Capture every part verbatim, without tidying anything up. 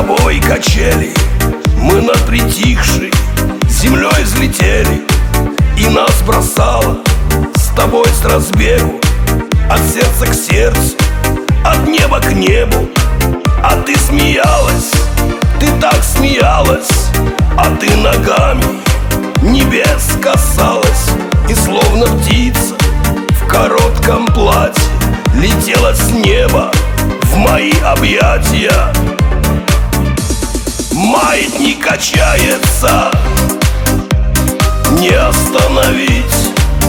тобой качели, мы над притихшей землей взлетели, и нас бросало с тобой с разбегу, от сердца к сердцу, от неба к небу. А ты смеялась, ты так смеялась, а ты ногами небес касалась, и словно птица в коротком платье летела с неба в мои объятия. Маятник качается, не остановить.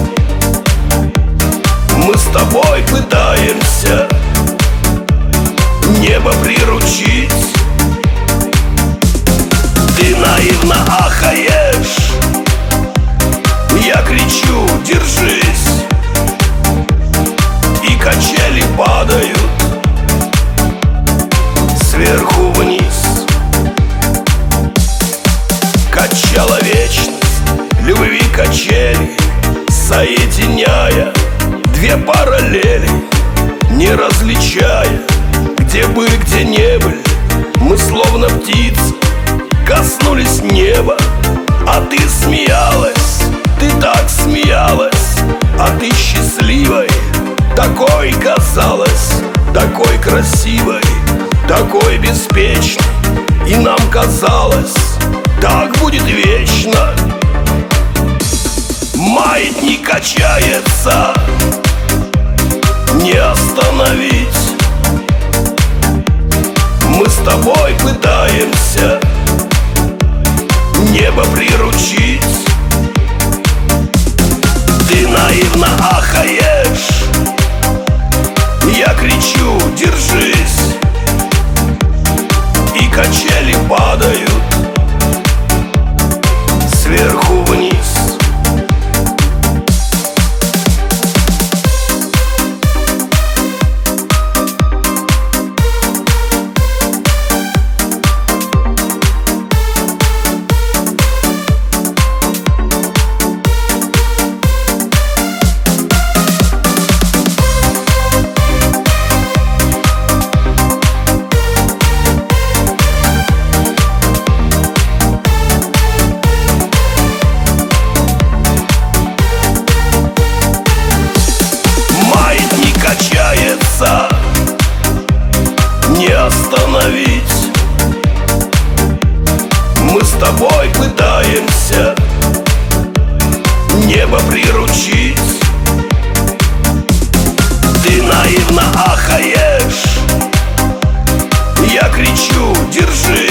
Мы с тобой пытаемся небо приручить. Ты наивно ахаешь, я кричу: держись. И качели падают сверху вниз. Качала вечность любви качели, соединяя две параллели, не различая, где были, где не были. Мы словно птицы коснулись неба. А ты смеялась, ты так смеялась, а ты счастливой такой казалась, такой красивой, такой беспечной. И нам казалось, так будет вечно. Маятник качается, не остановить. Мы с тобой пытаемся небо приручить. Ты наивно ахаешь, я кричу: держись. И качели падают сверху вниз. Не остановить. Мы с тобой пытаемся небо приручить. Ты наивно ахаешь, я кричу: держи.